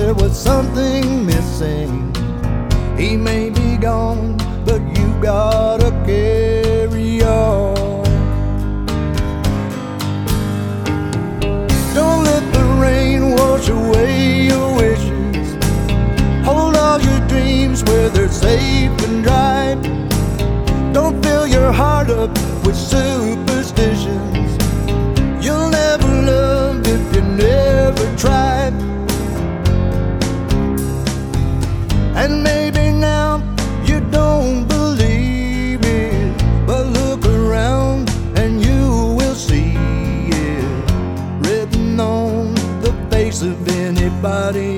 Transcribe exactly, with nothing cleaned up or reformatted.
there was something missing. He may be gone, but you gotta carry on. Don't let the rain wash away your wishes. Hold all your dreams where they're safe and dry. Don't fill your heart up with superstitions. You'll never love if you never try. And maybe now you don't believe it, but look around and you will see it written on the face of anybody